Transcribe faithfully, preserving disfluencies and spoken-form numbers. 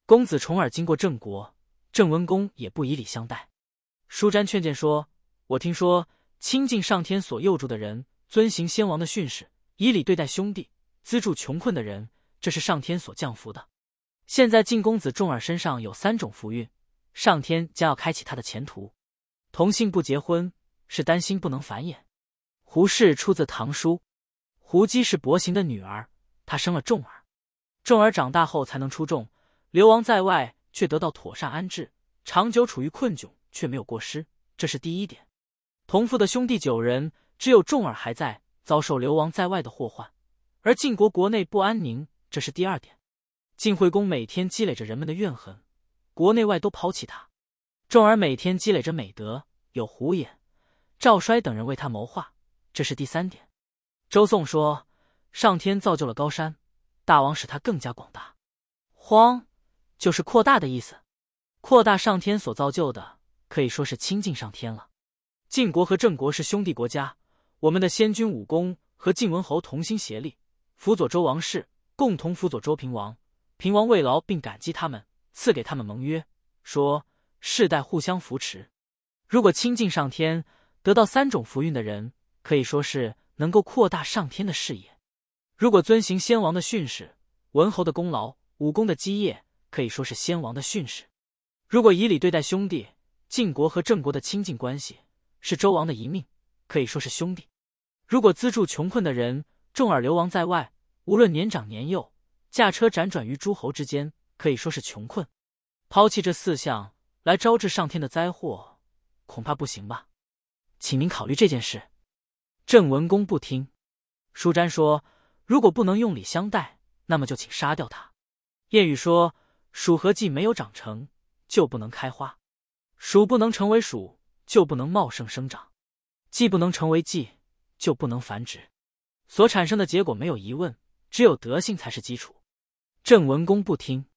公子重耳经过郑国，郑文公也不以礼相待。舒詹劝谏说：我听说亲近上天所佑助的人，遵行先王的训示，以礼对待兄弟，资助穷困的人，这是上天所降福的。现在晋公子重耳身上有三种福运，上天将要开启他的前途。同姓不结婚，是担心不能繁衍。胡氏出自《唐书》，胡姬是伯行的女儿，她生了重耳。重耳长大后才能出众，流亡在外却得到妥善安置，长久处于困窘却没有过失，这是第一点。同父的兄弟九人，只有重耳还在，遭受流亡在外的祸患，而晋国国内不安宁，这是第二点。晋惠公每天积累着人们的怨恨，国内外都抛弃他。重耳每天积累着美德，有胡衍、赵衰等人为他谋划，这是第三点。周颂说，上天造就了高山，大王使它更加广大。荒就是扩大的意思，扩大上天所造就的，可以说是亲近上天了。晋国和郑国是兄弟国家，我们的先君武公和晋文侯同心协力，辅佐周王室，共同辅佐周平王。平王慰劳并感激他们，赐给他们盟约，说世代互相扶持。如果亲近上天，得到三种福运的人，可以说是能够扩大上天的视野。如果遵行先王的训示，文侯的功劳，武功的基业，可以说是先王的训示。如果以礼对待兄弟，晋国和郑国的亲近关系，是周王的遗命，可以说是兄弟。如果资助穷困的人，重耳流亡在外，无论年长年幼，驾车辗转于诸侯之间，可以说是穷困。抛弃这四项来招致上天的灾祸，恐怕不行吧？请您考虑这件事。郑文公不听。舒詹说，如果不能用礼相待，那么就请杀掉他。谚语说，蜀禾既没有长成，就不能开花。蜀不能成为蜀，就不能茂盛生长；既不能成为稷，就不能繁殖。所产生的结果没有疑问，只有德性才是基础。郑文公不听。